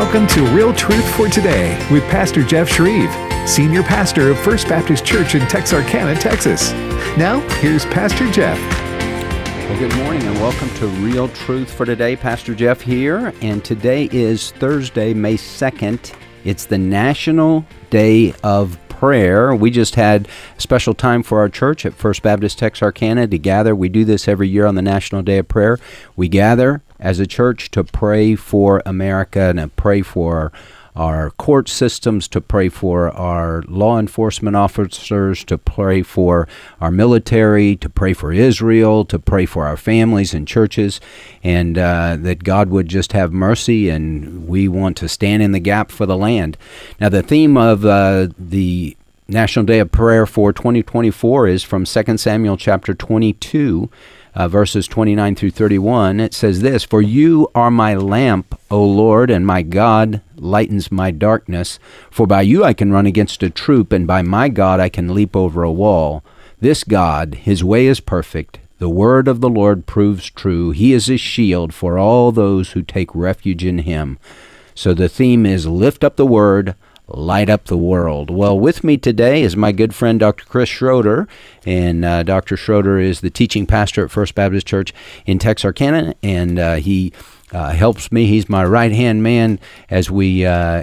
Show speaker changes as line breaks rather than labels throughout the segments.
Welcome to Real Truth for Today with Pastor Jeff Shreve, Senior Pastor of First Baptist Church in Texarkana, Texas. Now, here's Pastor Jeff.
Well, good morning and welcome to Real Truth for Today. Pastor Jeff here, and today is Thursday, May 2nd. It's the National Day of Prayer. We just had a special time for our church at First Baptist Texarkana to gather. We do this every year on the National Day of Prayer. We gather as a church to pray for America and to pray for our court systems, to pray for our law enforcement officers, to pray for our military, to pray for Israel, to pray for our families and churches, and that God would just have mercy, and we want to stand in the gap for the land. Now, the theme of the National Day of Prayer for 2024 is from 2 Samuel chapter 22, verses 29 through 31. It says this, "For you are my lamp, O Lord, and my God lightens my darkness. For by you I can run against a troop, and by my God I can leap over a wall. This God, his way is perfect. The word of the Lord proves true. He is a shield for all those who take refuge in him." So the theme is lift up the word, light up the world. Well, with me today is my good friend, Dr. Chris Schroeder, and Dr. Schroeder is the teaching pastor at First Baptist Church in Texarkana, and he helps me. He's my right-hand man as we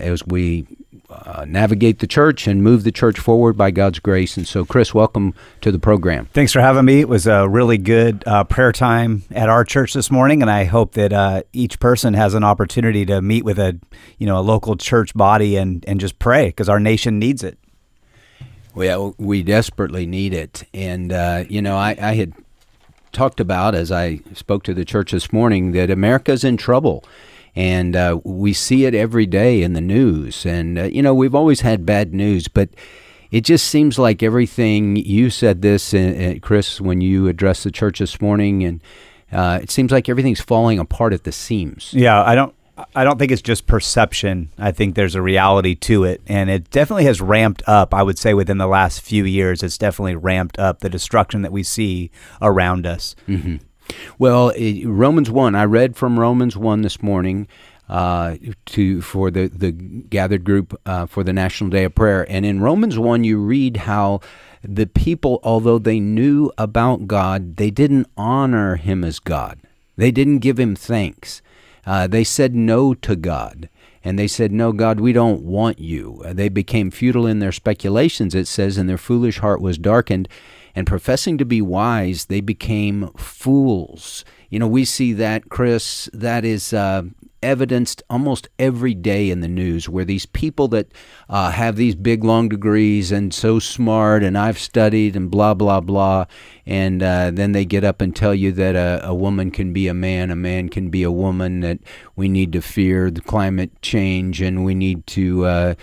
navigate the church and move the church forward by God's grace. And so, Chris, welcome to the program.
Thanks for having me. It was a really good prayer time at our church this morning, and I hope that each person has an opportunity to meet with a local church body and just pray, because our nation needs it.
Well, we desperately need it. And, I had talked about, as I spoke to the church this morning, that America's in trouble. And we see it every day in the news. And, we've always had bad news, but it just seems like everything, you said this, Chris, when you addressed the church this morning, and it seems like everything's falling apart at the seams.
Yeah, I don't think it's just perception. I think there's a reality to it, and it definitely has ramped up. I would say within the last few years, it's definitely ramped up the destruction that we see around us.
Mm-hmm. Well, Romans 1, I read from Romans 1 this morning for the gathered group for the National Day of Prayer. And in Romans 1, you read how the people, although they knew about God, they didn't honor him as God. They didn't give him thanks. They said no to God. And they said, "No, God, we don't want you." They became futile in their speculations, it says, and their foolish heart was darkened. And professing to be wise, they became fools. We see that, Chris, that is evidenced almost every day in the news, where these people that have these big, long degrees and so smart, and I've studied and blah, blah, blah, and then they get up and tell you that a woman can be a man can be a woman, that we need to fear the climate change, and we need to,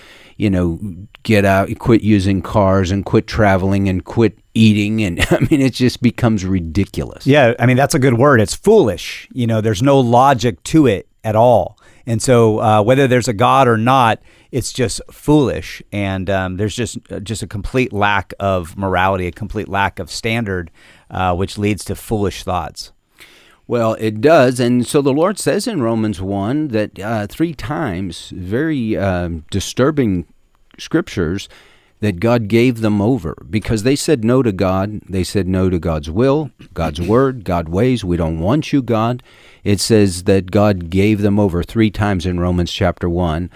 get out, quit using cars, and quit traveling, and quit eating, and it just becomes ridiculous.
Yeah, that's a good word. It's foolish. There's no logic to it at all. And so whether there's a God or not, it's just foolish. And there's just a complete lack of morality, a complete lack of standard, which leads to foolish thoughts.
Well, it does. And so the Lord says in Romans 1 that 3 times, very disturbing scriptures, that God gave them over because they said no to God. They said no to God's will, God's word, God's ways. We don't want you, God. It says that God gave them over 3 times in Romans chapter 1.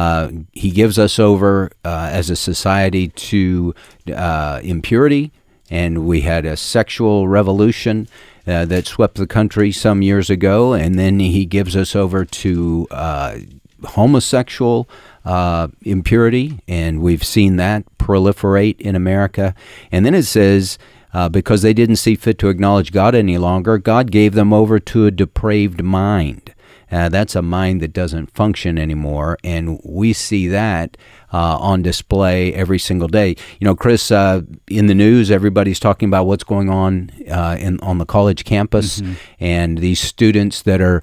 He gives us over as a society to impurity, and we had a sexual revolution that swept the country some years ago, and then he gives us over to homosexual impurity, and we've seen that proliferate in America. And then it says, because they didn't see fit to acknowledge God any longer, God gave them over to a depraved mind. That's a mind that doesn't function anymore, and we see that on display every single day. Chris, in the news, everybody's talking about what's going on on the college campus, mm-hmm. and these students that are,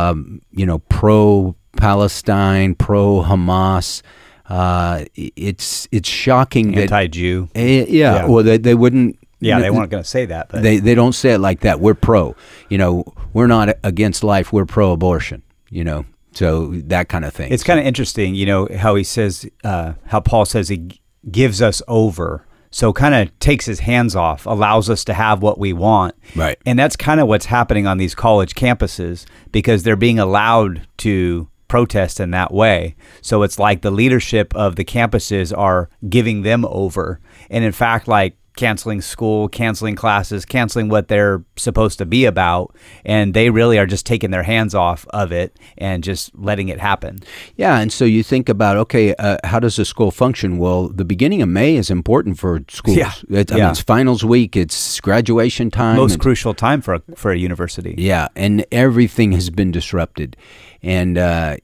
pro-Palestine, pro-Hamas. It's shocking.
Anti-Jew.
Yeah. Well, they wouldn't.
Yeah, they weren't going to say that. But
they don't say it like that. We're pro. We're not against life. We're pro-abortion. So that kind of thing.
It's kind of interesting, how he says, how Paul says he gives us over. So kind of takes his hands off, allows us to have what we want.
Right.
And that's kind of what's happening on these college campuses, because they're being allowed to protest in that way. So it's like the leadership of the campuses are giving them over. And in fact, like canceling school, canceling classes, canceling what they're supposed to be about. And they really are just taking their hands off of it and just letting it happen.
Yeah, and so you think about, okay, how does a school function? Well, the beginning of May is important for schools.
Yeah.
I mean, it's finals week, it's graduation time.
Most crucial time for a university.
Yeah, and everything has been disrupted. And,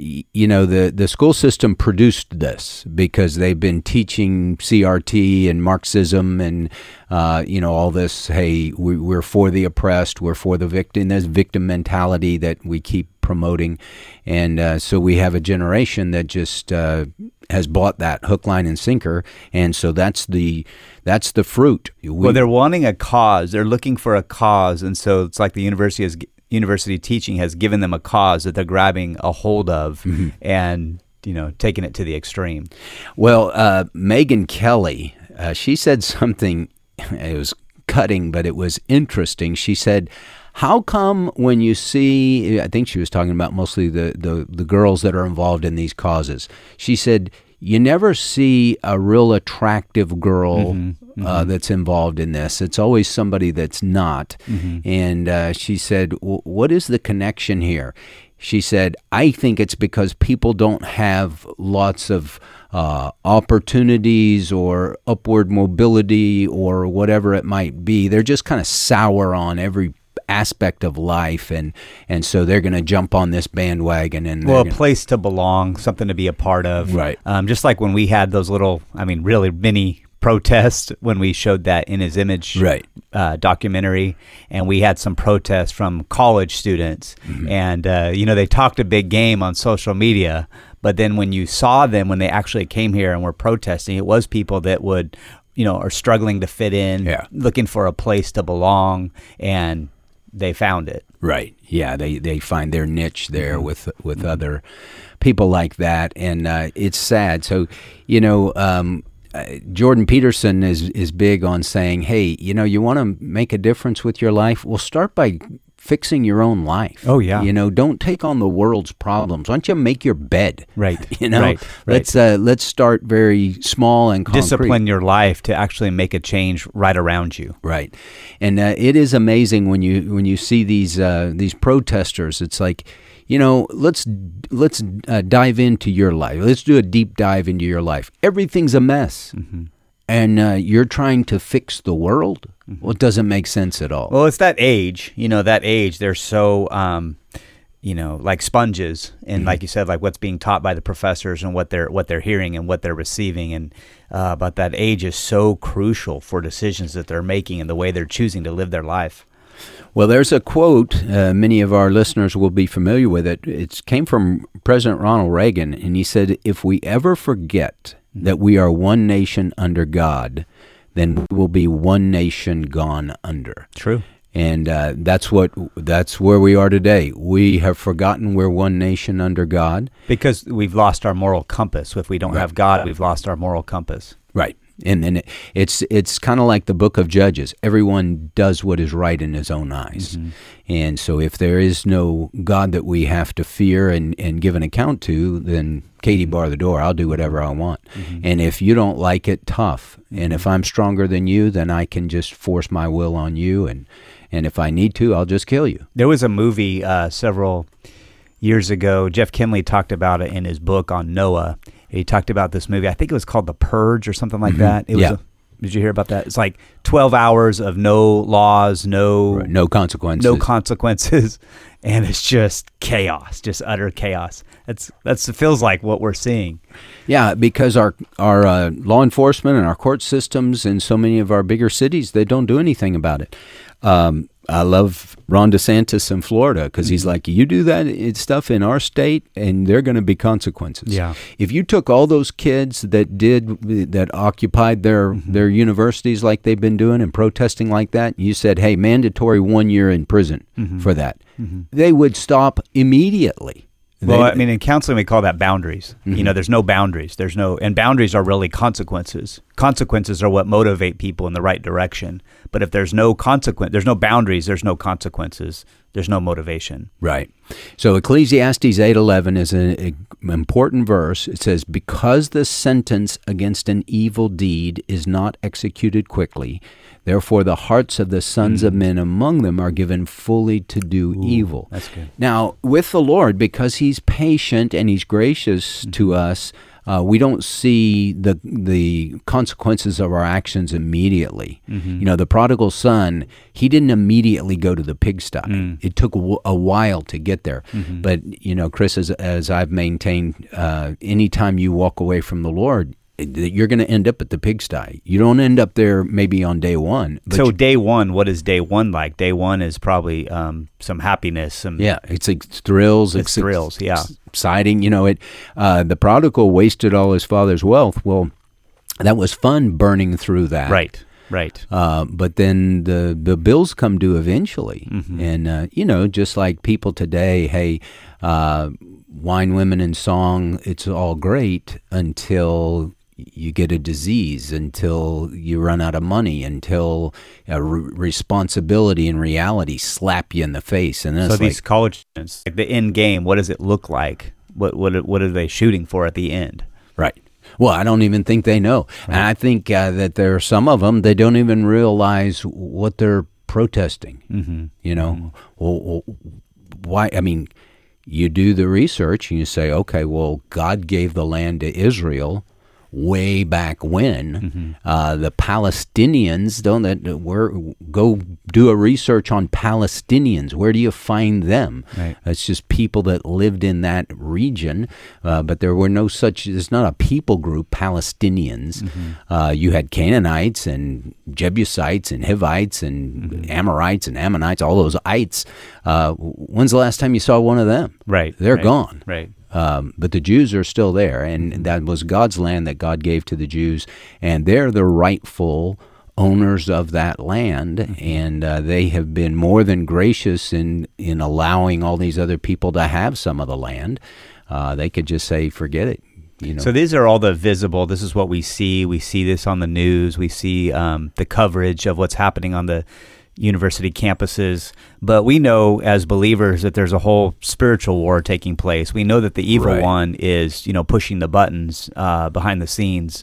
the school system produced this because they've been teaching CRT and Marxism and, all this, hey, we're for the oppressed, we're for the victim. There's victim mentality that we keep promoting. And so we have a generation that just has bought that hook, line, and sinker. And so that's the fruit.
Well, they're wanting a cause. They're looking for a cause. And so it's like the university teaching has given them a cause that they're grabbing a hold of and, taking it to the extreme.
Well, Megyn Kelly, she said something, it was cutting, but it was interesting. She said, how come when you see, I think she was talking about mostly the girls that are involved in these causes, she said, you never see a real attractive girl that's involved in this. It's always somebody that's not. And she said, what is the connection here? She said, I think it's because people don't have lots of opportunities or upward mobility or whatever it might be. They're just kind of sour on every aspect of life, and so they're going to jump on this bandwagon. And
a place to belong, something to be a part of.
Right.
Just like when we had those little, really mini protests when we showed that In His Image documentary, and we had some protests from college students, and they talked a big game on social media, but then when you saw them when they actually came here and were protesting, it was people that would are struggling to fit in, looking for a place to belong, and they found it. Right.
Yeah, they find their niche there with other people like that, and it's sad. So, Jordan Peterson is big on saying, hey, you want to make a difference with your life? Well, start by fixing your own life.
Oh, yeah.
Don't take on the world's problems. Why don't you make your bed?
Right.
Right. Let's start very small and concrete.
Discipline your life to actually make a change right around you.
Right. And it is amazing when you see these protesters. It's like, let's dive into your life. Let's do a deep dive into your life. Everything's a mess. And you're trying to fix the world? Well, it doesn't make sense at all.
Well, it's that age. They're so, like sponges. And like you said, like what's being taught by the professors and what they're hearing and what they're receiving. And but that age is so crucial for decisions that they're making and the way they're choosing to live their life.
Well, there's a quote, many of our listeners will be familiar with it. It came from President Ronald Reagan, and he said, if we ever forget that we are one nation under God, then we will be one nation gone under.
True.
And that's where we are today. We have forgotten we're one nation under God.
Because we've lost our moral compass. If we don't have God, we've lost our moral compass.
Right. And then it's kind of like the book of Judges. Everyone does what is right in his own eyes. And so if there is no God that we have to fear and give an account to, then Katie, bar the door. I'll do whatever I want. And if you don't like it, tough. And if I'm stronger than you, then I can just force my will on you. And if I need to, I'll just kill you.
There was a movie several years ago. Jeff Kinley talked about it in his book on Noah. He talked about this movie. I think it was called The Purge or something like that. It was did you hear about that? It's like 12 hours of no laws, no consequences, and it's just chaos, just utter chaos. It feels like what we're seeing.
Yeah, because our law enforcement and our court systems in so many of our bigger cities, they don't do anything about it. I love Ron DeSantis in Florida because he's like, you do that stuff in our state and there are going to be consequences.
Yeah.
If you took all those kids that occupied their universities like they've been doing and protesting like that, you said, hey, mandatory 1 year in prison for that, they would stop immediately.
Well, I mean, in counseling, we call that boundaries. You know, there's no boundaries. And boundaries are really consequences. Consequences are what motivate people in the right direction. But if there's no there's no boundaries, there's no consequences, there's no motivation.
Right. So Ecclesiastes 8:11 is an important verse. It says, "Because the sentence against an evil deed is not executed quickly, therefore the hearts of the sons of men among them are given fully to do evil."
That's good.
Now, with the Lord, because He's patient and He's gracious to us, we don't see the consequences of our actions immediately. You know, the prodigal son, he didn't immediately go to the pigsty. It took a while to get there. But, you know, Chris, as I've maintained, anytime you walk away from the Lord, you're going to end up at the pigsty. You don't end up there maybe on day one.
So day one, what is day one like? Day one is probably some happiness.
It's like thrills.
It's thrills, yeah.
Exciting. You know, the prodigal wasted all his father's wealth. Well, that was fun burning through that.
Right.
But then the bills come due eventually. And, you know, just like people today, hey, wine, women, and song, it's all great until you get a disease, until you run out of money, until responsibility and reality slap you in the face. And
so these college students, like the end game, what does it look like? What are they shooting for at the end?
Right. Well, I don't even think they know. Right. And I think that there are some of them, they don't even realize what they're protesting. You know, well, why? I mean, you do the research and you say, okay, well, God gave the land to Israel way back when. The Palestinians, go do a research on Palestinians. Where do you find them?
Right.
It's just people that lived in that region, but there were no such, it's not a people group, Palestinians. You had Canaanites and Jebusites and Hivites and Amorites and Ammonites, all those ites. When's the last time you saw one of them?
Right.
They're gone.
Right.
But the Jews are still there, and that was God's land that God gave to the Jews, and they're the rightful owners of that land, and they have been more than gracious in allowing all these other people to have some of the land. They could just say, forget it. You know.
So these are all the visible. This is what we see. We see this on the news. We see the coverage of what's happening on the university campuses, but we know as believers that there's a whole spiritual war taking place. We know that the evil one is, you know, pushing the buttons behind the scenes.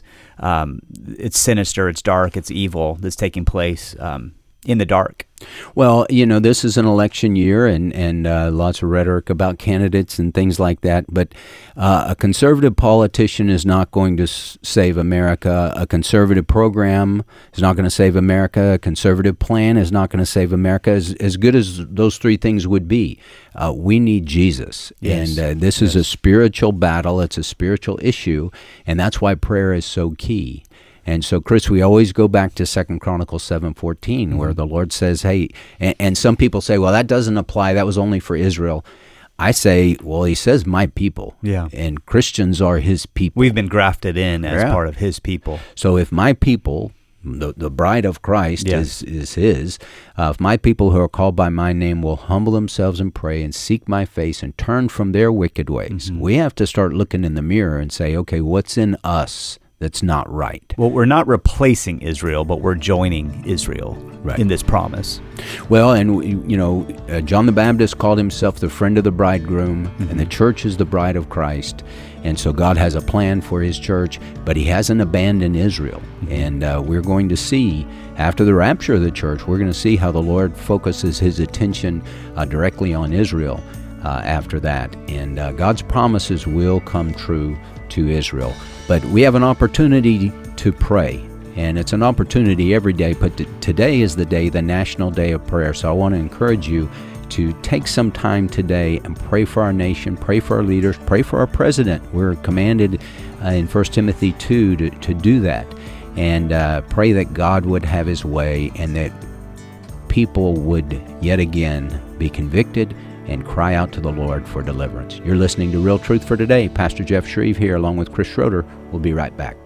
It's sinister, it's dark, it's evil that's taking place in the dark.
Well, you know, this is an election year and lots of rhetoric about candidates and things like that, but a conservative politician is not going to save America. A conservative program is not going to save America. A conservative plan is not going to save America. As good as those three things would be, we need Jesus.
Yes.
And this is a spiritual battle. It's a spiritual issue, and that's why prayer is so key. And so, Chris, we always go back to 2 Chronicles 7:14, where the Lord says, hey, and some people say, well, that doesn't apply. That was only for Israel. I say, well, he says, my people.
Yeah.
And Christians are his people.
We've been grafted in as part of his people.
So if my people, the bride of Christ is his, if my people who are called by my name will humble themselves and pray and seek my face and turn from their wicked ways, we have to start looking in the mirror and say, okay, what's in us that's not right?
Well, we're not replacing Israel, but we're joining Israel in this promise.
Well, and you know, John the Baptist called himself the friend of the bridegroom, and the church is the bride of Christ. And so God has a plan for his church, but he hasn't abandoned Israel. And we're going to see, after the rapture of the church, we're going to see how the Lord focuses his attention directly on Israel after that. And God's promises will come true to Israel. But we have an opportunity to pray, and it's an opportunity every day, but today is the day, the National Day of Prayer. So I want to encourage you to take some time today and pray for our nation, pray for our leaders, pray for our president. We're commanded in 1 Timothy 2 to do that, and pray that God would have his way and that people would yet again be convicted and cry out to the Lord for deliverance. You're listening to Real Truth for Today. Pastor Jeff Shreve here along with Chris Schroeder. We'll be right back.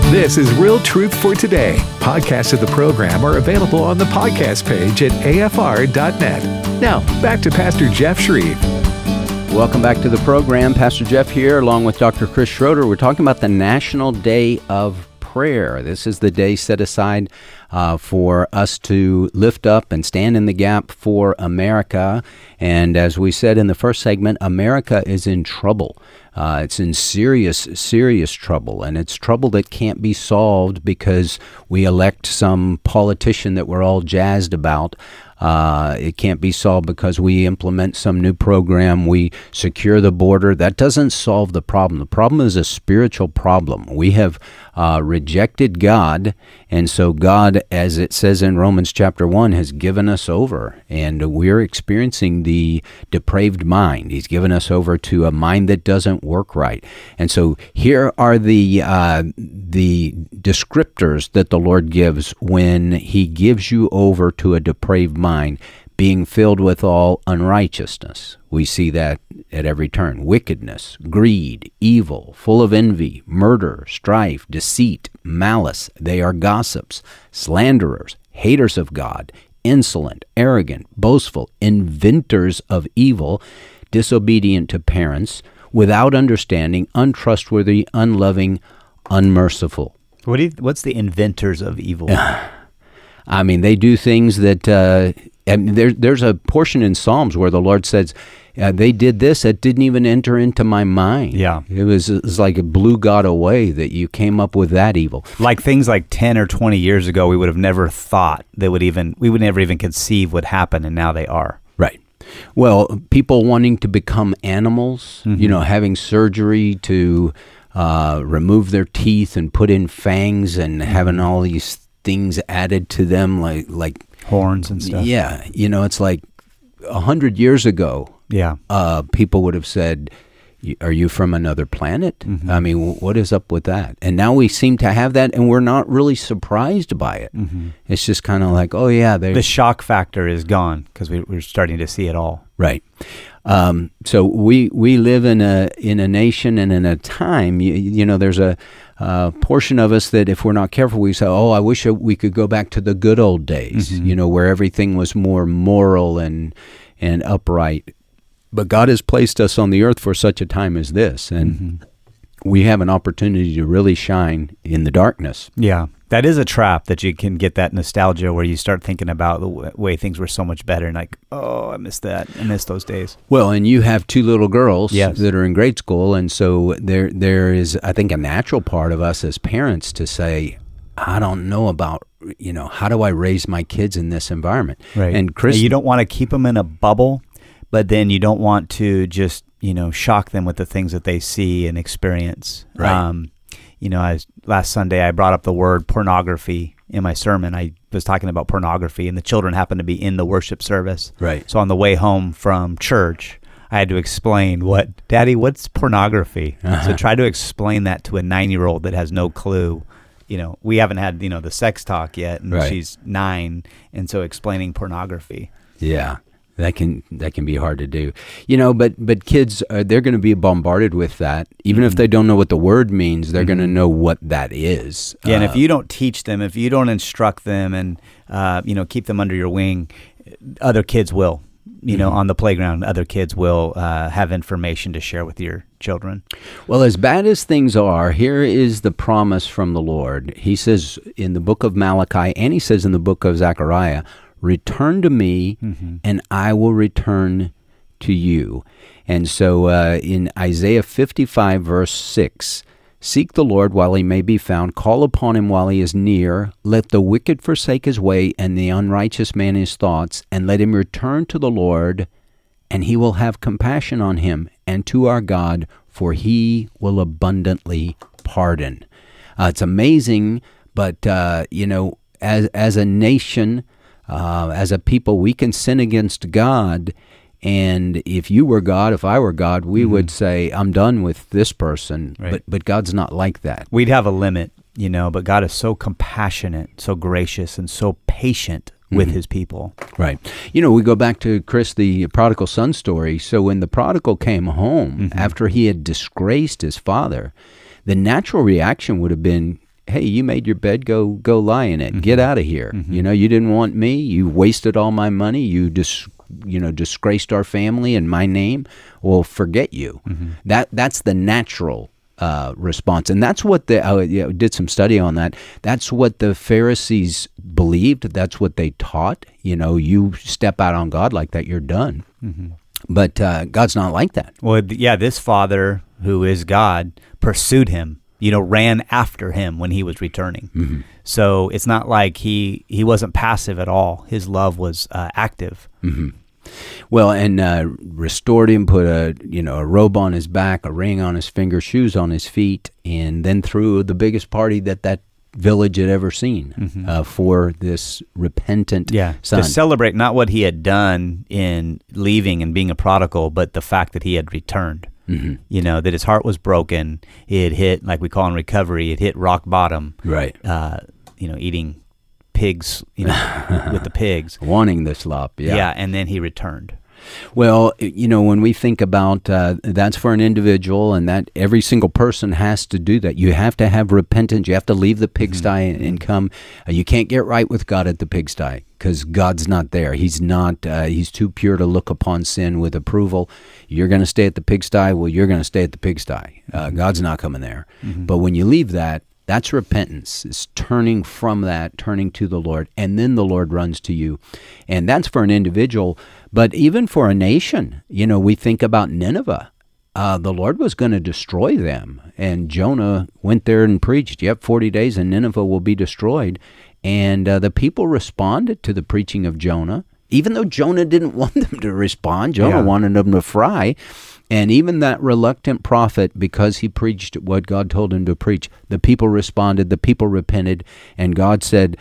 This is Real Truth for Today. Podcasts of the program are available on the podcast page at afr.net. Now, back to Pastor Jeff Shreve.
Welcome back to the program. Pastor Jeff here, along with Dr. Chris Schroeder. We're talking about the National Day of Prayer. This is the day set aside for us to lift up and stand in the gap for America. And as we said in the first segment, America is in trouble. It's in serious trouble, and it's trouble that can't be solved because we elect some politician that we're all jazzed about. It can't be solved because we implement some new program, we secure the border. That doesn't solve the problem. The problem is a spiritual problem. We have rejected God, and so God, as it says in Romans chapter 1, has given us over, and we're experiencing the depraved mind. He's given us over to a mind that doesn't work right. And so here are the descriptors that the Lord gives when He gives you over to a depraved mind: being filled with all unrighteousness. We see that at every turn. Wickedness, greed, evil, full of envy, murder, strife, deceit, malice. They are gossips, slanderers, haters of God, insolent, arrogant, boastful, inventors of evil, disobedient to parents, without understanding, untrustworthy, unloving, unmerciful.
What's the inventors of evil?
I mean, they do things that, and there's a portion in Psalms where the Lord says, they did this that didn't even enter into my mind.
Yeah.
It was like it blew God away that you came up with that evil.
Like things like 10 or 20 years ago, we would have never thought we would never even conceive would happen, and now they are.
Right. Well, people wanting to become animals, having surgery to remove their teeth and put in fangs and having all these things added to them like
horns and stuff.
Yeah. It's like 100 years ago, people would have said, are you from another planet?
Mm-hmm.
I mean, what is up with that? And now we seem to have that, and we're not really surprised by it. Mm-hmm. It's just kind of like, oh, yeah.
The shock factor is gone because we're starting to see it all.
Right. So we live in a nation and in a time, there's a portion of us that if we're not careful, we say, oh, I wish we could go back to the good old days, where everything was more moral and upright. But God has placed us on the earth for such a time as this, and we have an opportunity to really shine in the darkness.
Yeah, that is a trap that you can get that nostalgia where you start thinking about the way things were so much better and like, oh, I miss that. I miss those days.
Well, and you have two little girls that are in grade school, and so there is, I think, a natural part of us as parents to say, I don't know about, how do I raise my kids in this environment?
Right.
And Chris,
you don't want to keep them in a bubble, but then you don't want to just, shock them with the things that they see and experience.
Right.
Last Sunday I brought up the word pornography in my sermon. I was talking about pornography, and the children happened to be in the worship service.
Right.
So on the way home from church, I had to explain Daddy, what's pornography? So try to explain that to a 9-year-old that has no clue. We haven't had, the sex talk yet, and she's 9, and so explaining pornography.
Yeah. That can be hard to do, but kids, they're going to be bombarded with that. Even if they don't know what the word means, they're going to know what that is.
Yeah, and if you don't teach them, if you don't instruct them and, keep them under your wing, other kids will, on the playground, other kids will have information to share with your children.
Well, as bad as things are, here is the promise from the Lord. He says in the book of Malachi, and he says in the book of Zechariah, return to me, and I will return to you. And so in Isaiah 55, verse 6, seek the Lord while he may be found, call upon him while he is near. Let the wicked forsake his way, and the unrighteous man his thoughts, and let him return to the Lord, and he will have compassion on him, and to our God, for he will abundantly pardon. It's amazing, but, as a nation, as a people, we can sin against God, and if you were God, if I were God, we would say, I'm done with this person,
Right.
but God's not like that.
We'd have a limit, but God is so compassionate, so gracious, and so patient with his people.
Right. We go back to, Chris, the prodigal son story. So when the prodigal came home, after he had disgraced his father, the natural reaction would have been, hey, you made your bed, go lie in it. Get out of here. You know, you didn't want me. You wasted all my money. You disgraced our family and my name. Well, forget you. That's the natural response, and that's what I did some study on that. That's what the Pharisees believed. That's what they taught. You know, you step out on God like that, you're done. But God's not like that.
Well, this father who is God pursued him. You know, ran after him when he was returning. So it's not like he wasn't passive at all. His love was active.
Well, and restored him, put a robe on his back, a ring on his finger, shoes on his feet, and then threw the biggest party that village had ever seen for this repentant son.
To celebrate not what he had done in leaving and being a prodigal, but the fact that he had returned. You know, that his heart was broken. It had hit, like we call in recovery, it hit rock bottom.
Right.
Eating pigs, with the pigs.
Wanting the slop,
Yeah, and then he returned.
Well, when we think about that's for an individual, and that every single person has to do that. You have to have repentance. You have to leave the pigsty and come. You can't get right with God at the pigsty because God's not there. He's not. He's too pure to look upon sin with approval. You're going to stay at the pigsty. Well, you're going to stay at the pigsty. God's not coming there. But when you leave that, that's repentance. It's turning from that, turning to the Lord, and then the Lord runs to you. And that's for an individual, but even for a nation. We think about Nineveh. The Lord was going to destroy them, and Jonah went there and preached, 40 days and Nineveh will be destroyed. And the people responded to the preaching of Jonah, even though Jonah didn't want them to respond. Jonah wanted them to fry. And even that reluctant prophet, because he preached what God told him to preach, the people responded, the people repented, and God said,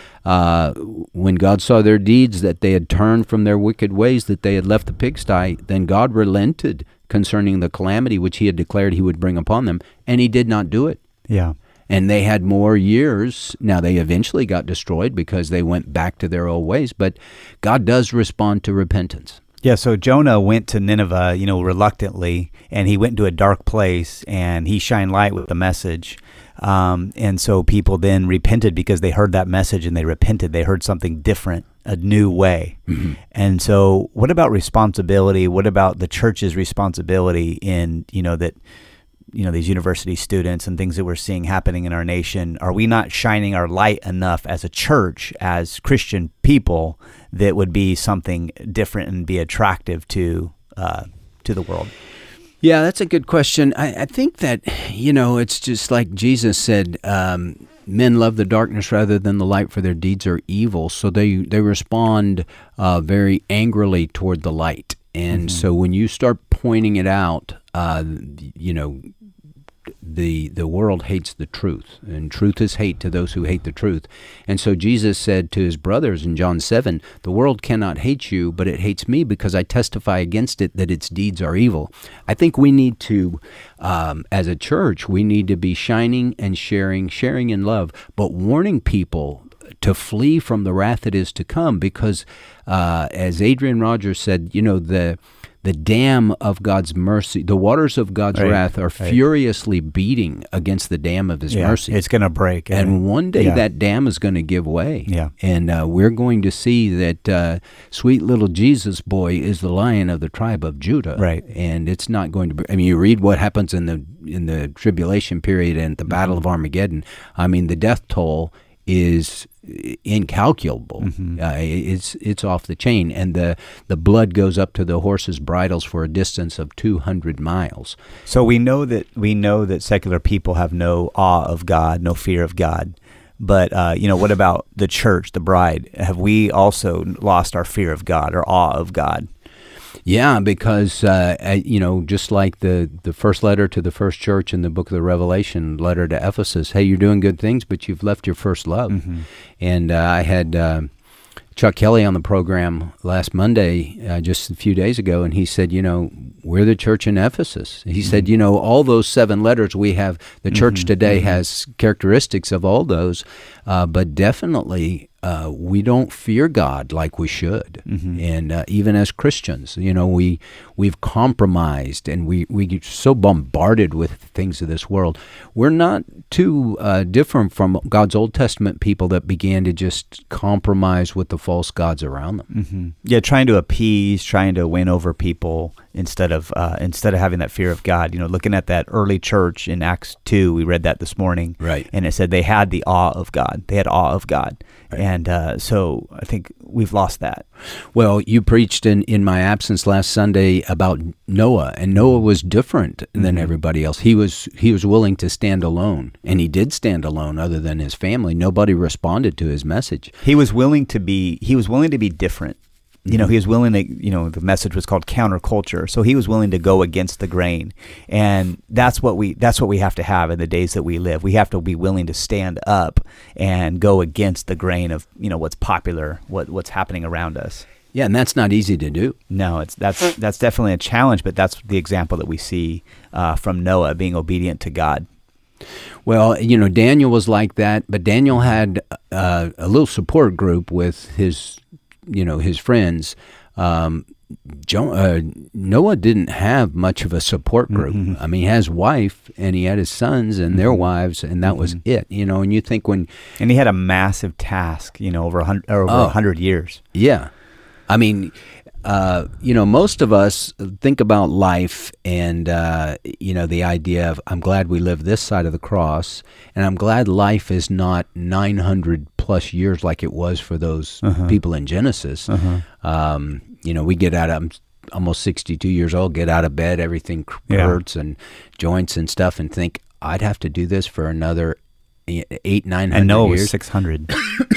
when God saw their deeds, that they had turned from their wicked ways, that they had left the pigsty, then God relented concerning the calamity which he had declared he would bring upon them, and he did not do it.
Yeah.
And they had more years. Now, they eventually got destroyed because they went back to their old ways, but God does respond to repentance.
Yeah, so Jonah went to Nineveh, reluctantly, and he went into a dark place, and he shined light with the message. And so people then repented because they heard that message, and they repented. They heard something different, a new way. And so what about responsibility? What about the church's responsibility in, these university students and things that we're seeing happening in our nation? Are we not shining our light enough as a church, as Christian people, that would be something different and be attractive to the world?
Yeah, that's a good question. I think that, it's just like Jesus said, men love the darkness rather than the light, for their deeds are evil. So they respond very angrily toward the light. And so when you start pointing it out, the world hates the truth, and truth is hate to those who hate the truth. And so Jesus said to his brothers in John 7, the world cannot hate you, but it hates me because I testify against it that its deeds are evil. I think we need to, as a church, we need to be shining and sharing in love, but warning people to flee from the wrath that is to come, because as Adrian Rogers said, the dam of God's mercy, the waters of God's wrath are furiously beating against the dam of his mercy.
It's going to break.
And one day that dam is going to give way.
Yeah.
And we're going to see that sweet little Jesus boy is the Lion of the tribe of Judah.
Right.
And it's not going to be, you read what happens in the tribulation period and the Battle of Armageddon. The death toll is incalculable. It's off the chain, and the blood goes up to the horses' bridles for a distance of 200 miles.
So we know that secular people have no awe of God, no fear of God. But what about the church, the bride? Have we also lost our fear of God or awe of God?
Yeah, because, just like the first letter to the first church in the book of the Revelation, letter to Ephesus, hey, you're doing good things, but you've left your first love. And I had Chuck Kelly on the program last Monday, just a few days ago, and he said, we're the church in Ephesus. He said, all those 7 letters we have, the church today has characteristics of all those, but definitely we don't fear God like we should. And even as Christians, we've compromised, and we get so bombarded with things of this world. We're not too different from God's Old Testament people that began to just compromise with the false gods around them.
Yeah, trying to appease, trying to win over people instead of having that fear of God. Looking at that early church in Acts 2, we read that this morning.
Right.
And it said they had the awe of God. They had awe of God.
Right.
And so I think we've lost that.
Well, you preached in my absence last Sunday about Noah, and Noah was different than everybody else. He was willing to stand alone, and he did stand alone other than his family. Nobody responded to his message.
He was willing to be different. He was willing to, the message was called counterculture. So he was willing to go against the grain. And that's what we have to have in the days that we live. We have to be willing to stand up and go against the grain of, what's popular, what's happening around us.
Yeah, and that's not easy to do.
No, that's definitely a challenge, but that's the example that we see from Noah being obedient to God.
Well, Daniel was like that, but Daniel had a little support group with his friends. Noah didn't have much of a support group. I mean, he has wife, and he had his sons and their wives, and that was it. And you think and
he had a massive task, over 100 years.
Yeah, I mean, most of us think about life and, the idea of, I'm glad we live this side of the cross, and I'm glad life is not 900 plus years like it was for those people in Genesis. We get out of, I'm almost 62 years old, get out of bed, everything hurts and joints and stuff, and think, I'd have to do this for another 800-900
and Noah
years.
Was 600.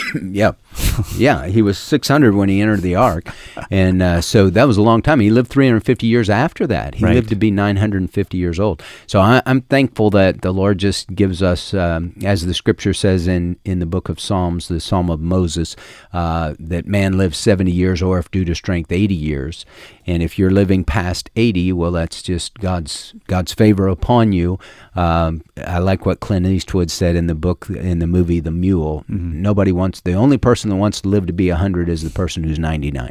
Yeah, he was 600 when he entered the ark, and so that was a long time. He lived 350 years after that. He lived to be 950 years old. So I'm thankful that the Lord just gives us, as the Scripture says in the book of Psalms, the Psalm of Moses, that man lives 70 years, or if due to strength, 80 years. And if you're living past 80, well, that's just God's favor upon you. I like what Clint Eastwood said in the movie The Mule. The only person that wants to live to be 100 is the person who's 99.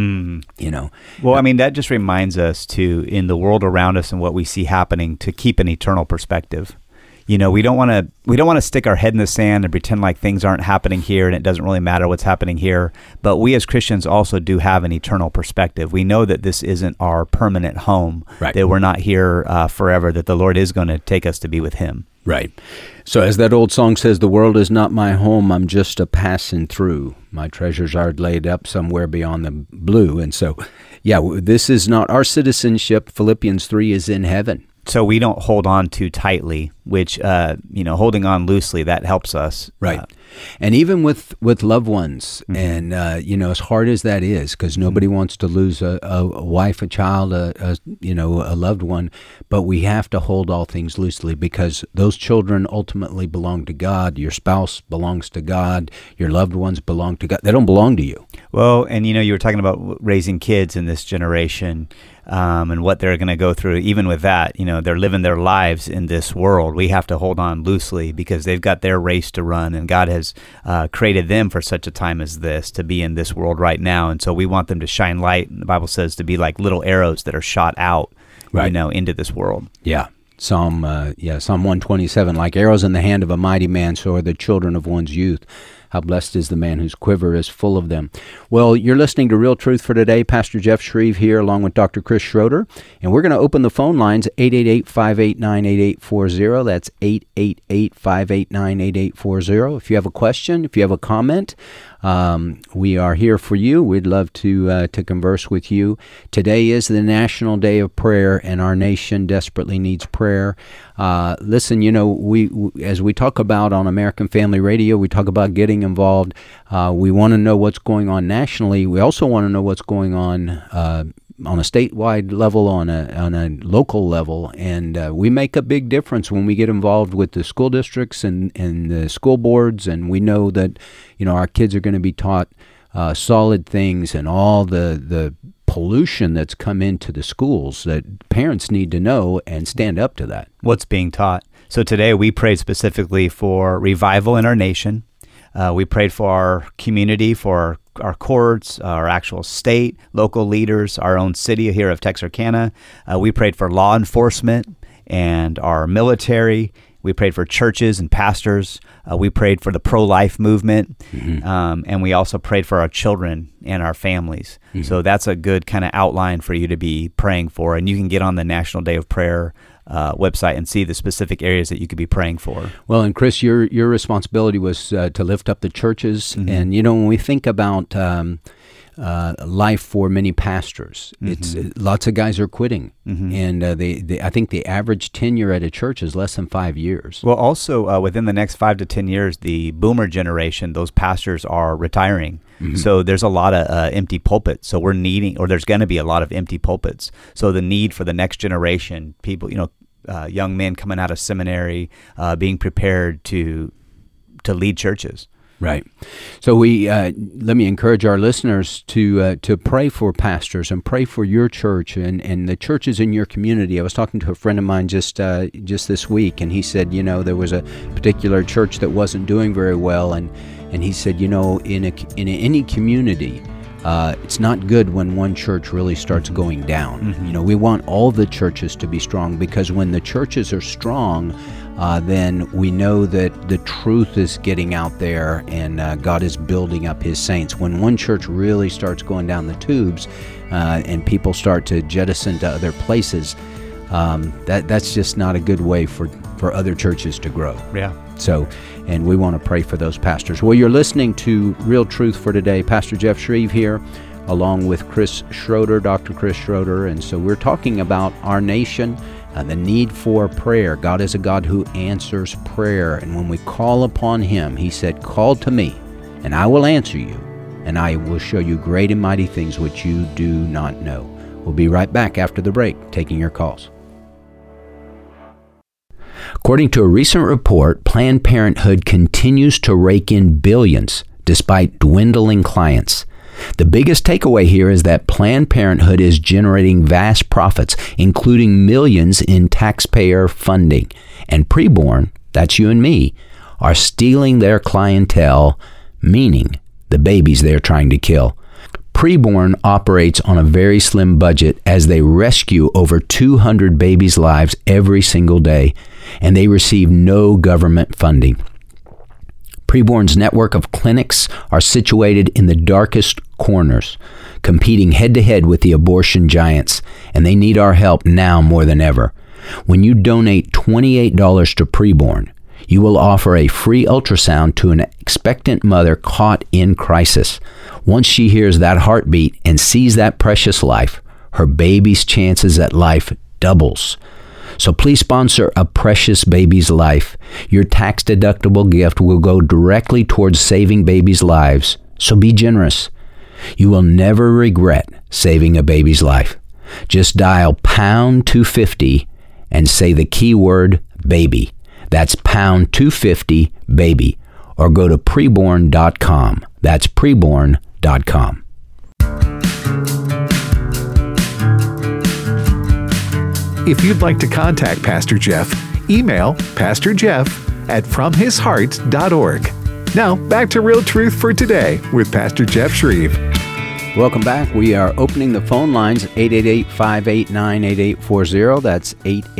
Well, I mean, that just reminds us in the world around us and what we see happening, to keep an eternal perspective. We don't want to stick our head in the sand and pretend like things aren't happening here and it doesn't really matter what's happening here. But we as Christians also do have an eternal perspective. We know that this isn't our permanent home, that we're not here forever, that the Lord is going to take us to be with Him.
Right. So as that old song says, the world is not my home, I'm just a passing through. My treasures are laid up somewhere beyond the blue. And so, this is not our citizenship. Philippians 3 is in heaven.
So we don't hold on too tightly, which, holding on loosely, that helps us.
Right. And even with loved ones, and, as hard as that is, because nobody wants to lose a wife, a child, a loved one, but we have to hold all things loosely, because those children ultimately belong to God. Your spouse belongs to God. Your loved ones belong to God. They don't belong to you.
Well, and, you were talking about raising kids in this generation. And what they're going to go through. Even with that, they're living their lives in this world. We have to hold on loosely because they've got their race to run, and God has created them for such a time as this, to be in this world right now. And so we want them to shine light. The Bible says to be like little arrows that are shot out, into this world.
Yeah. Psalm 127, like arrows in the hand of a mighty man, so are the children of one's youth. How blessed is the man whose quiver is full of them. Well, you're listening to Real Truth for Today. Pastor Jeff Shreve here, along with Dr. Chris Schroeder. And we're going to open the phone lines, 888-589-8840. That's 888-589-8840. If you have a question, if you have a comment, we are here for you. We'd love to converse with you. Today is the National Day of Prayer, and our nation desperately needs prayer. Listen, we as we talk about on American Family Radio, we talk about getting involved. We want to know what's going on nationally. We also want to know what's going on a statewide level, on a local level, and we make a big difference when we get involved with the school districts and the school boards, and we know that our kids are going to be taught solid things, and all the pollution that's come into the schools that parents need to know and stand up to that.
What's being taught. So today we prayed specifically for revival in our nation. We prayed for our community, for our courts, our actual state, local leaders, our own city here of Texarkana. We prayed for law enforcement and our military. We prayed for churches and pastors. We prayed for the pro-life movement. And we also prayed for our children and our families. So that's a good kind of outline for you to be praying for. And you can get on the National Day of Prayer website and see the specific areas that you could be praying for.
Well, and Chris, your responsibility was to lift up the churches. And, when we think about life for many pastors, it's lots of guys are quitting. And I think the average tenure at a church is less than 5 years.
Well, also within the next 5 to 10 years, the boomer generation, those pastors are retiring. So there's a lot of empty pulpits. So there's going to be a lot of empty pulpits. So the need for the next generation, people, young men coming out of seminary, being prepared to lead churches.
Right. So let me encourage our listeners to pray for pastors and pray for your church and the churches in your community. I was talking to a friend of mine just this week, and he said, there was a particular church that wasn't doing very well, and he said, in any community, it's not good when one church really starts going down. We want all the churches to be strong, because when the churches are strong, then we know that the truth is getting out there, and God is building up His saints. When one church really starts going down the tubes, and people start to jettison to other places, that's just not a good way for other churches to grow.
Yeah.
So, and we want to pray for those pastors. Well, you're listening to Real Truth for Today. Pastor Jeff Shreve here, along with Chris Schroeder, Dr. Chris Schroeder. And so we're talking about our nation, the need for prayer. God is a God who answers prayer. And when we call upon Him, He said, "Call to me, and I will answer you, and I will show you great and mighty things which you do not know." We'll be right back after the break, taking your calls. According to a recent report, Planned Parenthood continues to rake in billions despite dwindling clients. The biggest takeaway here is that Planned Parenthood is generating vast profits, including millions in taxpayer funding. And preborn, that's you and me, are stealing their clientele, meaning the babies they're trying to kill. Preborn operates on a very slim budget as they rescue over 200 babies' lives every single day, and they receive no government funding. Preborn's network of clinics are situated in the darkest corners, competing head-to-head with the abortion giants, and they need our help now more than ever. When you donate $28 to Preborn, you will offer a free ultrasound to an expectant mother caught in crisis. Once she hears that heartbeat and sees that precious life, her baby's chances at life doubles. So please sponsor a precious baby's life. Your tax-deductible gift will go directly towards saving babies' lives, so be generous. You will never regret saving a baby's life. Just dial pound 250 and say the keyword baby. That's pound 250 baby, or go to preborn.com. That's preborn.com.
If you'd like to contact Pastor Jeff, email pastorjeff@fromhisheart.org. Now, back to Real Truth for Today with Pastor Jeff Shreve.
Welcome back. We are opening the phone lines, 888-589-8840. That's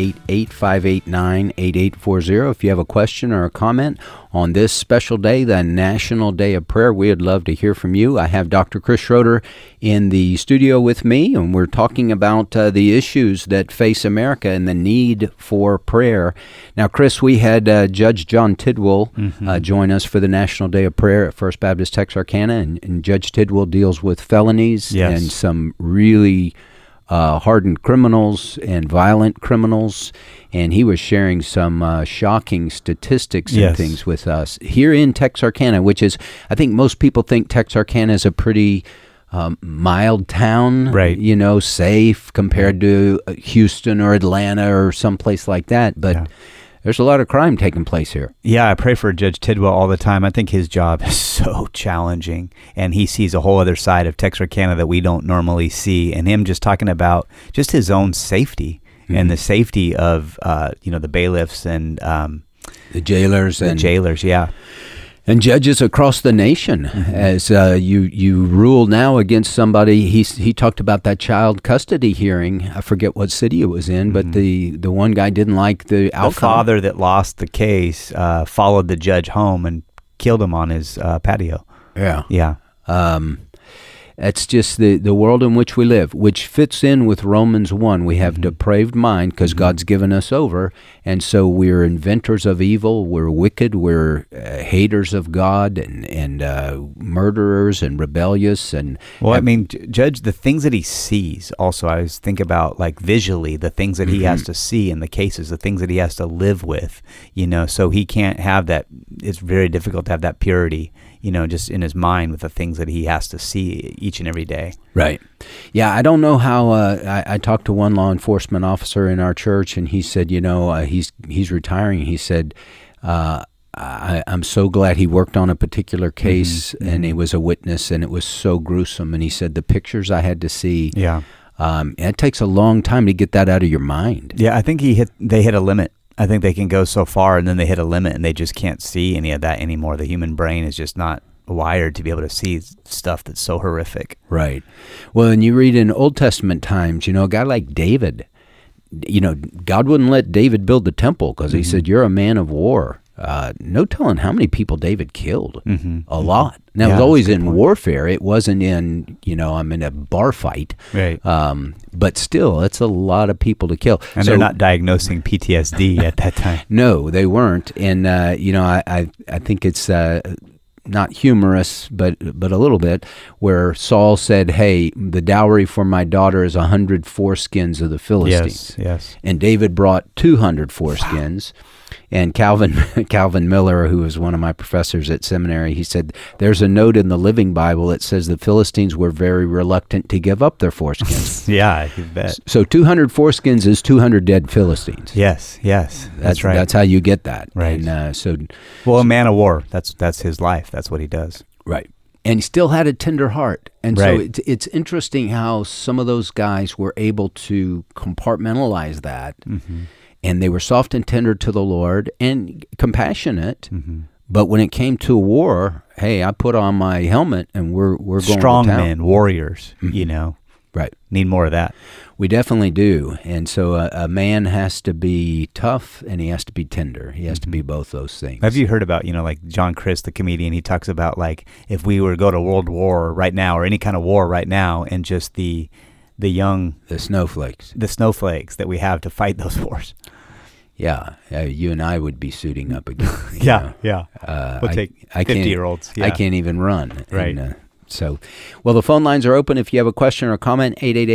888-589-8840. If you have a question or a comment on this special day, the National Day of Prayer, we would love to hear from you. I have Dr. Chris Schroeder in the studio with me, and we're talking about the issues that face America and the need for prayer. Now, Chris, we had Judge John Tidwell join us for the National Day of Prayer at First Baptist Texarkana, and Judge Tidwell deals with felonies and some really hardened criminals and violent criminals, and he was sharing some shocking statistics and things with us here in Texarkana, which is, I think most people think Texarkana is a pretty mild town,
right?
Safe compared to Houston or Atlanta or someplace like that, but there's a lot of crime taking place here.
Yeah, I pray for Judge Tidwell all the time. I think his job is so challenging, and he sees a whole other side of Texarkana that we don't normally see, and him just talking about just his own safety and the safety of the bailiffs and
the jailers.
Yeah.
And judges across the nation, as you rule now against somebody. He talked about that child custody hearing. I forget what city it was in, but the one guy didn't like the outcome.
The father that lost the case followed the judge home and killed him on his patio.
Yeah. That's just the world in which we live, which fits in with Romans 1. We have depraved mind because God's given us over, and so we're inventors of evil, we're wicked, we're haters of God, and murderers and rebellious. And
well, Judge, the things that he sees also, I always think about, like, visually, the things that he has to see in the cases, the things that he has to live with, so he can't have that. It's very difficult to have that purity, just in his mind with the things that he has to see each and every day.
Right. Yeah, I don't know how. I talked to one law enforcement officer in our church, and he said, he's retiring. He said, I'm so glad he worked on a particular case, and he was a witness, and it was so gruesome. And he said, the pictures I had to see.
Yeah.
It takes a long time to get that out of your mind.
Yeah, I think they hit a limit. I think they can go so far, and then they hit a limit, and they just can't see any of that anymore. The human brain is just not wired to be able to see stuff that's so horrific.
Right. Well, and you read in Old Testament times, a guy like David, God wouldn't let David build the temple because he said, you're a man of war. No telling how many people David killed. A lot. Now, it was always in warfare. It wasn't in, I'm in a bar fight.
Right.
But still, it's a lot of people to kill.
And they're not diagnosing PTSD at that time.
No, they weren't. And, I think it's not humorous, but a little bit, where Saul said, hey, the dowry for my daughter is 100 foreskins of the Philistines.
Yes.
And David brought 200 foreskins. And Calvin Miller, who was one of my professors at seminary, he said, there's a note in the Living Bible that says the Philistines were very reluctant to give up their foreskins.
Yeah, you bet.
So 200 foreskins is 200 dead Philistines.
Yes, that's right.
That's how you get that.
Right.
And
a man of war, that's his life. That's what he does.
Right. And he still had a tender heart. And
right.
So it's interesting how some of those guys were able to compartmentalize that. And they were soft and tender to the Lord and compassionate. But when it came to war, hey, I put on my helmet and we're going
strong
to town.
men, warriors,
Right.
Need more of that.
We definitely do. And so a man has to be tough and he has to be tender. He has to be both those things.
Have you heard about, like John Crist, the comedian, he talks about, like, if we were to go to World War right now or any kind of war right now, and just the snowflakes that we have to fight those wars.
Yeah, you and I would be suiting up again.
Yeah. We'll take 50-year-olds.
I can't even run.
Right.
And, the phone lines are open. If you have a question or a comment,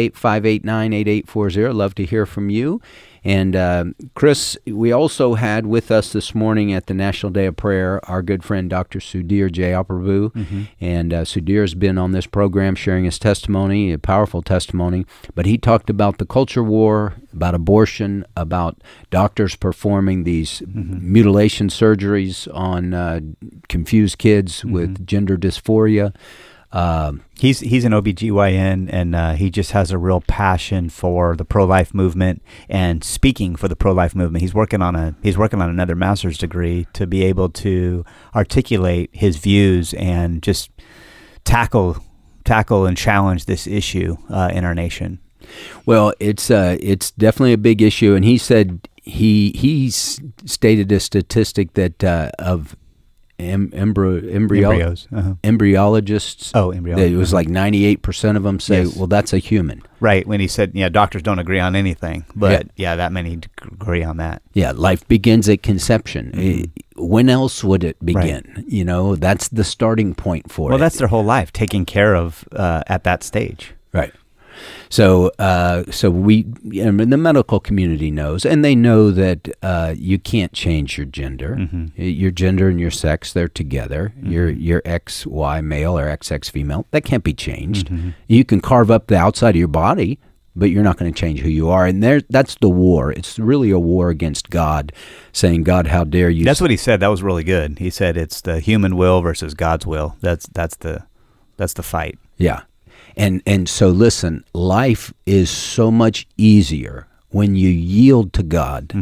888-589-8840. Love to hear from you. And Chris, we also had with us this morning at the National Day of Prayer our good friend Dr. Sudhir Jayaprabhu. And Sudhir has been on this program sharing his testimony, a powerful testimony. But he talked about the culture war, about abortion, about doctors performing these mutilation surgeries on confused kids with gender dysphoria.
He's an OBGYN, and he just has a real passion for the pro-life movement and speaking for the pro-life movement. He's working on another master's degree to be able to articulate his views and just tackle and challenge this issue in our nation.
Well, it's definitely a big issue, and he said he stated a statistic that of embryologists. It was like 98% of them say, well, that's a human.
Right. When he said, doctors don't agree on anything, but that many agree on that.
Yeah. Life begins at conception. When else would it begin?
Right.
That's the starting point for it.
Well, that's their whole life, taken care of at that stage.
Right. So we, the medical community knows, and they know that you can't change your gender. Your gender and your sex, they're together. Your XY male or XX female, that can't be changed. You can carve up the outside of your body, but you're not going to change who you are. And that's the war. It's really a war against God, saying, God, how dare you?
That's what he said. That was really good. He said it's the human will versus God's will. That's the fight.
Yeah. And so listen, life is so much easier when you yield to God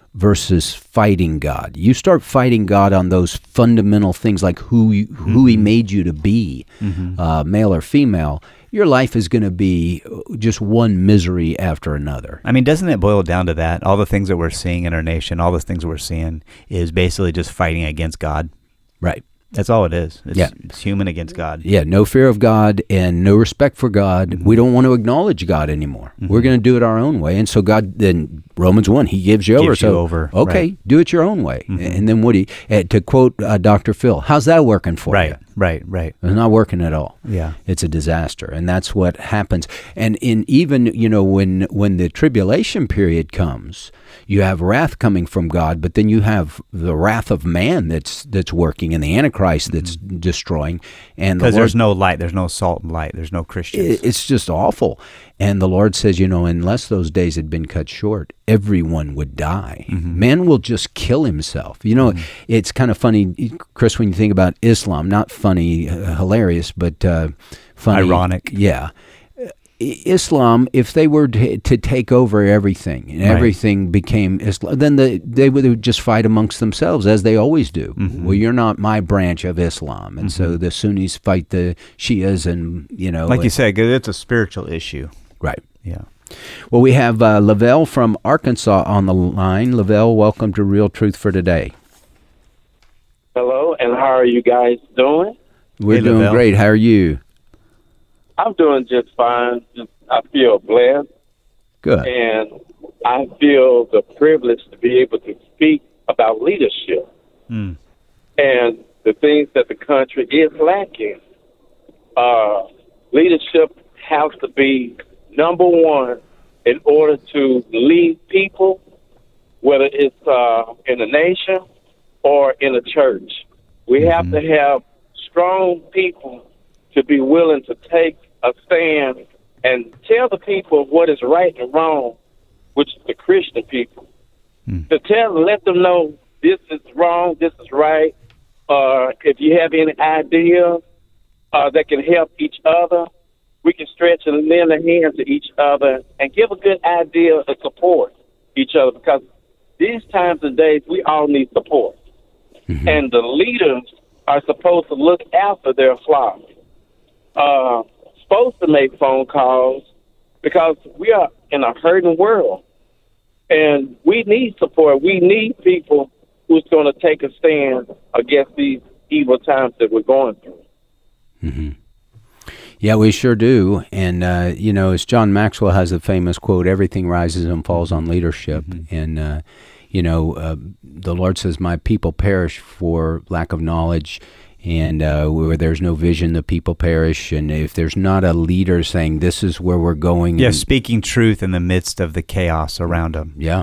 versus fighting God. You start fighting God on those fundamental things like who He made you to be, male or female, your life is going to be just one misery after another.
I mean, doesn't it boil down to that? All the things that we're seeing in our nation, all the things that we're seeing is basically just fighting against God.
Right.
That's all it is. It's human against God.
Yeah, no fear of God and no respect for God. We don't want to acknowledge God anymore. We're going to do it our own way. And so God, then Romans 1, He gives you over. Okay,
right.
Do it your own way. And then to quote Dr. Phil, how's that working for you?
Right.
It's not working at all.
Yeah.
It's a disaster. And that's what happens. And even, when the tribulation period comes, you have wrath coming from God, but then you have the wrath of man that's working, and the Antichrist that's destroying. And
because there's no light, there's no salt and light, there's no Christians.
It's just awful. And the Lord says, unless those days had been cut short, everyone would die. Man will just kill himself. It's kind of funny, Chris, when you think about Islam, not funny, hilarious, but funny.
Ironic.
Yeah. Islam, if they were to take over everything and everything became Islam, then they would just fight amongst themselves as they always do. Well, you're not my branch of Islam, and so the Sunnis fight the Shias, and
like you said, it's a spiritual issue.
Right.
Yeah.
Well, we have Lavelle from Arkansas on the line. Lavelle, welcome to Real Truth for Today.
Hello, and how are you guys doing?
We're doing
Lavelle.
great. How are you?
I'm doing just fine. I feel blessed,
Good.
and I feel the privilege to be able to speak about leadership and the things that the country is lacking. Leadership has to be number one in order to lead people, whether it's in a nation or in a church. We have to have strong people to be willing to take a stand and tell the people what is right and wrong, which is the Christian people. Let them know this is wrong, this is right. If you have any ideas that can help each other, we can stretch and lend a hand to each other and give a good idea and support each other, because these times and days we all need support. And the leaders are supposed to look after their flock. Supposed to make phone calls, because we are in a hurting world, and we need support. We need people who's going to take a stand against these evil times that we're going through.
Yeah, we sure do. And, as John Maxwell has the famous quote, everything rises and falls on leadership. And, the Lord says, my people perish for lack of knowledge. And where there's no vision, the people perish. And if there's not a leader saying, this is where we're going.
Yeah, speaking truth in the midst of the chaos around them.
Yeah.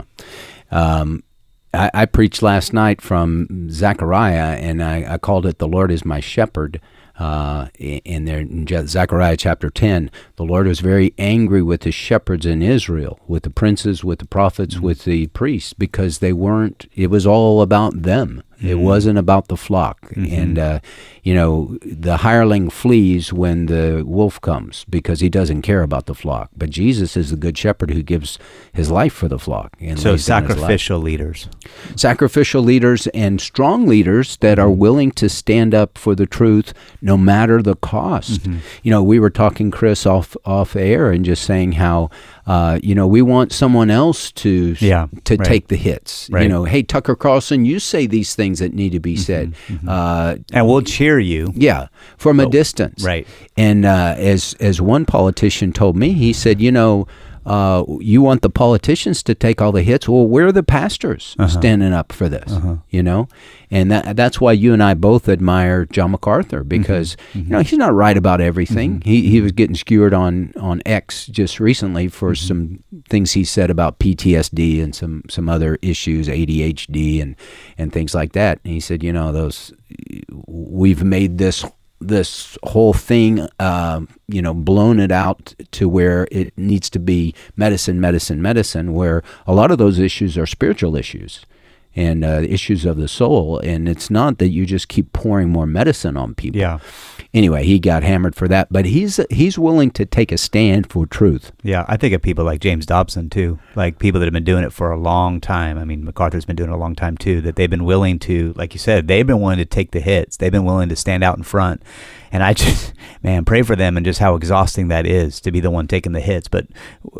I preached last night from Zechariah, and I called it, The Lord is My Shepherd. In Zechariah chapter 10, the Lord was very angry with the shepherds in Israel, with the princes, with the prophets, with the priests, because it was all about them. It wasn't about the flock. And, the hireling flees when the wolf comes because he doesn't care about the flock. But Jesus is the good shepherd who gives his life for the flock. And
so sacrificial leaders.
Sacrificial leaders and strong leaders that are willing to stand up for the truth no matter the cost. We were talking, Chris, off air, and just saying how, we want someone else to take the hits.
Right.
Hey, Tucker Carlson, you say these things that need to be said.
And we'll cheer you.
Yeah, from a distance.
Right.
And as one politician told me, he said, you want the politicians to take all the hits. Well, where are the pastors standing up for this? And that's why you and I both admire John MacArthur, because he's not right about everything. He was getting skewered on X just recently for some things he said about PTSD and some other issues, ADHD and things like that. And he said, we've made this whole thing, blown it out to where it needs to be medicine, where a lot of those issues are spiritual issues. and issues of the soul. And it's not that you just keep pouring more medicine on people.
Yeah.
Anyway, he got hammered for that, but he's willing to take a stand for truth.
Yeah, I think of people like James Dobson too, like people that have been doing it for a long time. I mean, MacArthur's been doing it a long time too, that they've been willing to, like you said, they've been willing to take the hits. They've been willing to stand out in front. And I just, man, pray for them and just how exhausting that is to be the one taking the hits. But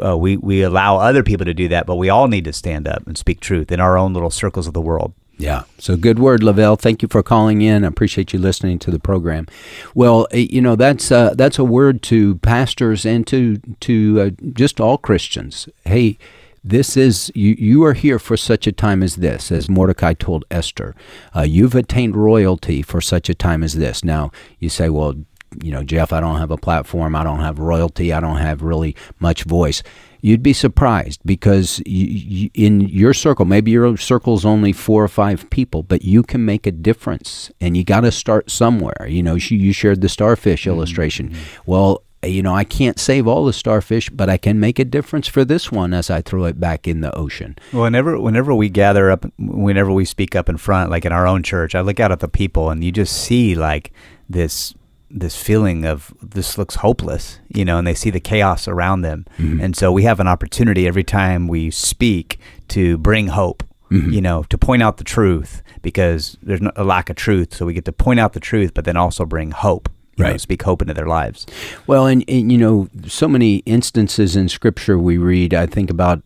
we allow other people to do that, but we all need to stand up and speak truth in our own little circles of the world.
Yeah. So good word, Lavelle. Thank you for calling in. I appreciate you listening to the program. Well, that's a word to pastors and to just all Christians. Hey, this is you are here for such a time as this, as Mordecai told Esther. You've attained royalty for such a time as this. Now, you say, well, Jeff, I don't have a platform. I don't have royalty. I don't have really much voice. You'd be surprised because in your circle, maybe your circle's only 4 or 5 people, but you can make a difference, and you got to start somewhere. You shared the starfish illustration. Well, I can't save all the starfish, but I can make a difference for this one as I throw it back in the ocean.
Well, whenever we gather up, whenever we speak up in front, like in our own church, I look out at the people, and you just see like this feeling of this looks hopeless, and they see the chaos around them. Mm-hmm. And so we have an opportunity every time we speak to bring hope, to point out the truth, because there's a lack of truth. So we get to point out the truth, but then also bring hope,
right?
Speak hope into their lives.
Well, and so many instances in Scripture we read, I think about,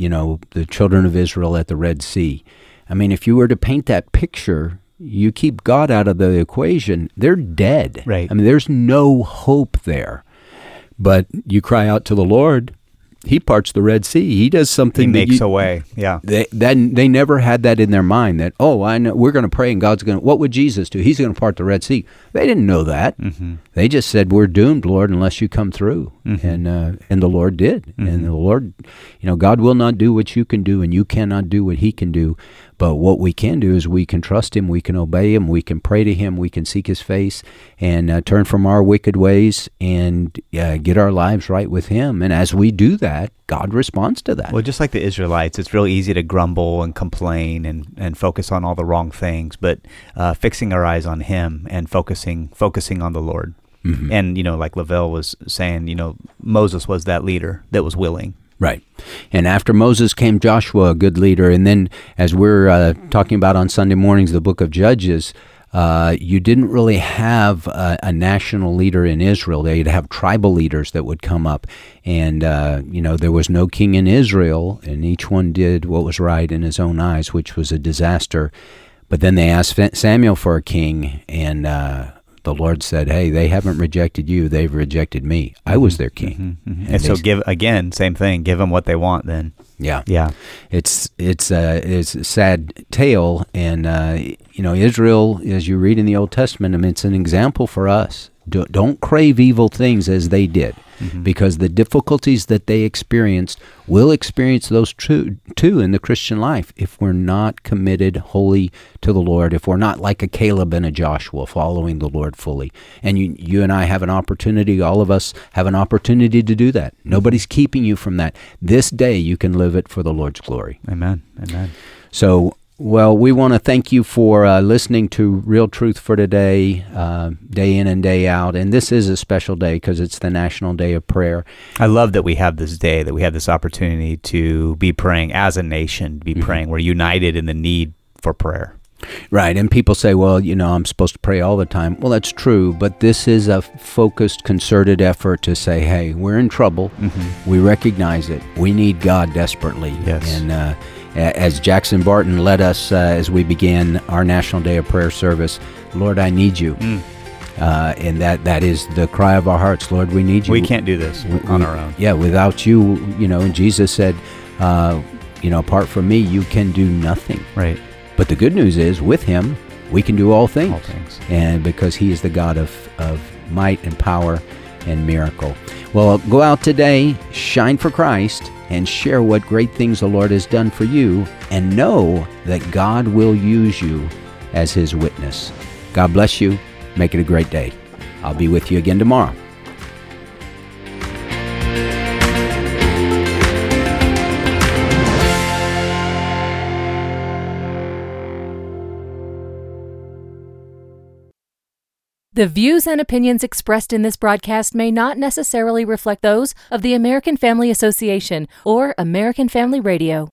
the children of Israel at the Red Sea. I mean, if you were to paint that picture, you keep God out of the equation, they're dead.
Right.
I mean, there's no hope there. But you cry out to the Lord, He parts the Red Sea. He does something.
He makes a way. Yeah.
They never had that in their mind that, I know we're going to pray and God's going to, what would Jesus do? He's going to part the Red Sea. They didn't know that. Mm-hmm. They just said, we're doomed, Lord, unless you come through. Mm-hmm. And the Lord did. Mm-hmm. And the Lord, God will not do what you can do, and you cannot do what He can do. But what we can do is we can trust Him, we can obey Him, we can pray to Him, we can seek His face, and turn from our wicked ways and get our lives right with Him. And as we do that, God responds to that.
Well, just like the Israelites, it's real easy to grumble and complain and focus on all the wrong things, but fixing our eyes on Him and focusing on the Lord. Mm-hmm. And, like Lavelle was saying, Moses was that leader that was willing.
Right. And after Moses came Joshua, a good leader. And then as we're talking about on Sunday mornings, the book of Judges, you didn't really have a national leader in Israel. They'd have tribal leaders that would come up. And, there was no king in Israel, and each one did what was right in his own eyes, which was a disaster. But then they asked Samuel for a king, and the Lord said, hey, they haven't rejected you, they've rejected me. I was their king.
Mm-hmm, mm-hmm. And so same thing, give them what they want then.
Yeah.
Yeah.
It's a sad tale, and Israel, as you read in the Old Testament, it's an example for us. Don't crave evil things as they did, because the difficulties that they experienced, we'll experience those too in the Christian life if we're not committed wholly to the Lord, if we're not like a Caleb and a Joshua following the Lord fully. And you and I have an opportunity, all of us have an opportunity to do that. Nobody's keeping you from that. This day you can live it for the Lord's glory.
Amen. Amen.
So, well, we want to thank you for listening to Real Truth for Today, day in and day out. And this is a special day because it's the National Day of Prayer.
I love that we have this day, that we have this opportunity to be praying as a nation, to be praying. We're united in the need for prayer.
Right. And people say, well, I'm supposed to pray all the time. Well, that's true. But this is a focused, concerted effort to say, hey, we're in trouble. Mm-hmm. We recognize it. We need God desperately.
Yes.
And as Jackson Barton led us as we began our National Day of Prayer service, Lord, I need you. And that is the cry of our hearts. Lord, we need you.
We can't do this on our own.
Yeah, without you, and Jesus said, apart from me, you can do nothing.
Right.
But the good news is, with Him, we can do all things.
All things.
And because He is the God of might and power and miracle. Well, go out today, shine for Christ, and share what great things the Lord has done for you, and know that God will use you as His witness. God bless you. Make it a great day. I'll be with you again tomorrow.
The views and opinions expressed in this broadcast may not necessarily reflect those of the American Family Association or American Family Radio.